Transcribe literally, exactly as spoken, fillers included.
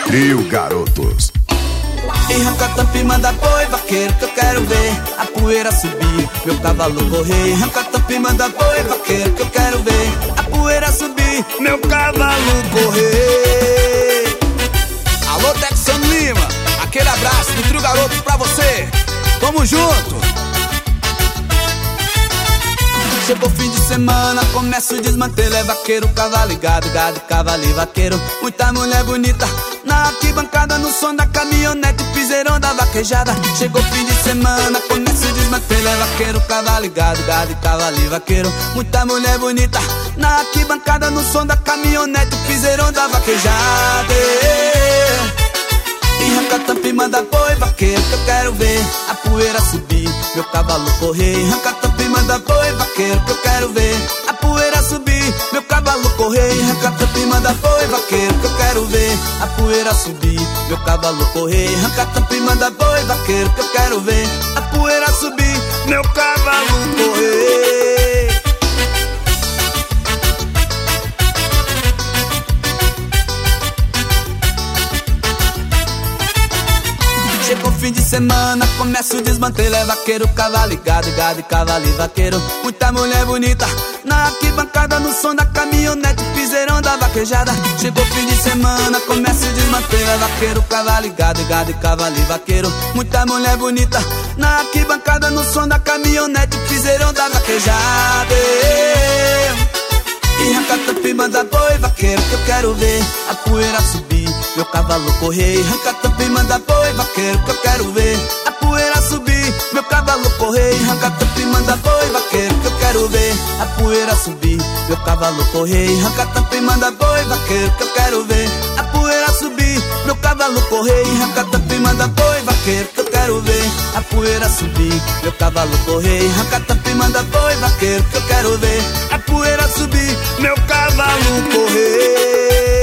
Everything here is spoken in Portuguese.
Trio Garotos. E arranca tampa e manda boi, vaqueiro, que eu quero ver a poeira subir, meu cavalo correr. Arranca tampa e manda boi, vaqueiro, que eu quero ver a poeira subir, meu cavalo correr. Alô, Texano Lima, aquele abraço do Trio Garotos pra você. Tamo junto. Chegou fim de semana, começa o desmantelo. É vaqueiro, cavalo e gado, gado, cavalo e vaqueiro. Muita mulher bonita na arquibancada, no som da caminhonete, piseirão da vaquejada. Chegou fim de semana, começa o desmantelo. É vaqueiro, cavalo e gado, gado, cavalo e vaqueiro. Muita mulher bonita na arquibancada, no som da caminhonete, piseirão da vaquejada. E arranca tampa e manda boi, vaqueiro, que eu quero ver a poeira subir, meu cavalo correr. Arranca tampa e manda boi, vaqueiro, que eu quero ver a poeira subir, meu cavalo correr. Arranca tampa e manda boi, vaqueiro, que eu quero ver a poeira subir, meu cavalo correr. Arranca tampa e manda boi, vaqueiro, que eu quero ver a poeira subir, meu cavalo correr. Chegou fim de semana, começa o desmantelo. É vaqueiro, cavalo e gado, gado, cavalo e vaqueiro. Muita mulher bonita na arquibancada, no som da caminhonete, piseirão da vaquejada. Chegou fim de semana, começa o desmantelo. É vaqueiro, cavalo e gado, gado, cavalo e vaqueiro. Muita mulher bonita na arquibancada, no som da caminhonete, piseirão da vaquejada. E arranca tampa e manda boi, vaqueiro, que eu quero ver a poeira subir, meu cavalo correr. Arranca tampa e manda boi, vaqueiro, que eu quero ver a poeira subir, meu cavalo correr. Arranca tampa e manda boi, vaqueiro, que eu quero ver a poeira subir, meu cavalo correr. Arranca tampa e manda boi, vaqueiro, que eu quero ver a poeira subir, meu cavalo correr. Arranca tampa e manda boi, vaqueiro, que eu quero ver a poeira subir, meu cavalo correr. Arranca tampa e manda boi, vaqueiro, que eu quero ver a poeira subir, meu cavalo correr.